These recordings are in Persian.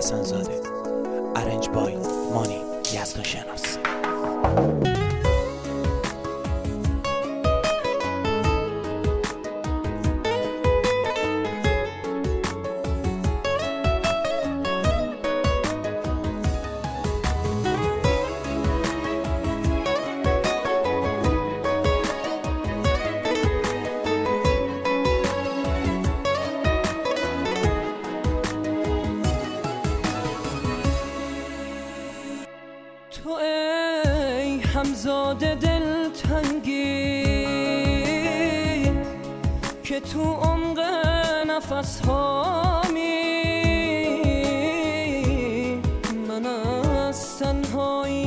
حسن‌زاده. ارنج بای مانی یزدانشناس. تو ای همزاده دلتنگی که تو عمق نفس هامی، من از تنهایی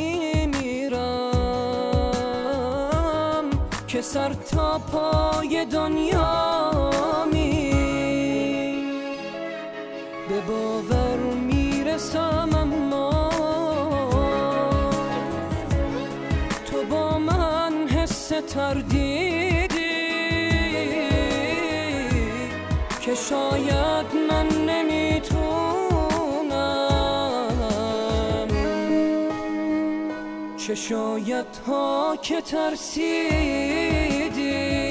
میمیرم که سر تا پای دنیامی. به باور میرسم اما تو با من حس تردیدی که شاید من نمیتونم، چه شاید ها که ترسیدی.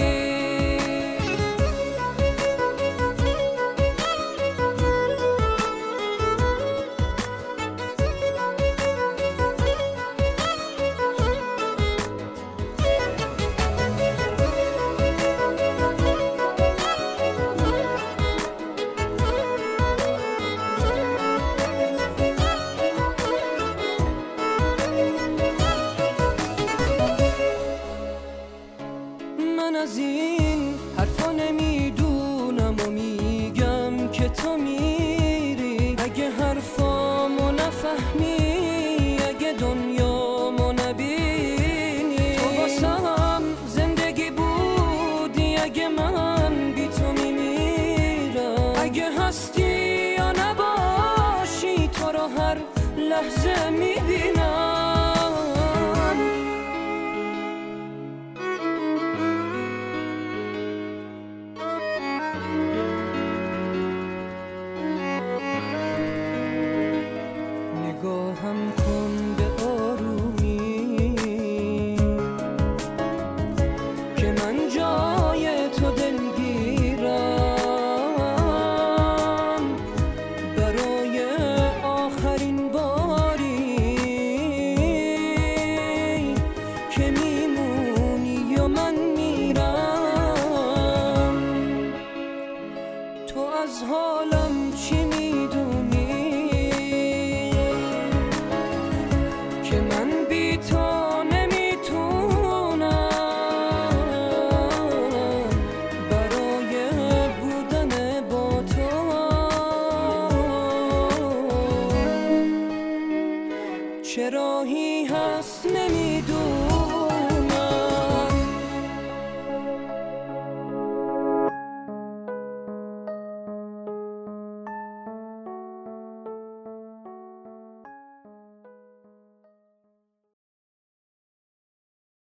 من از این حرفا نمیدونم و میگم که تو میری. اگه حرفامو نفهمی، اگه دنیامو نبینی، تو واسم زندگی بودی. اگه من بی تو میمیرم، اگه هستی یا نباشی، تو رو هر لحظه میبینم. نگاهم کن به آرومی که من جای تو دلگیرم. برای آخرین باری که میمونی و من میرم. تو از حالم چی میدونی که من بی تو نمیتونم؟ برای بودن با تو چه راهی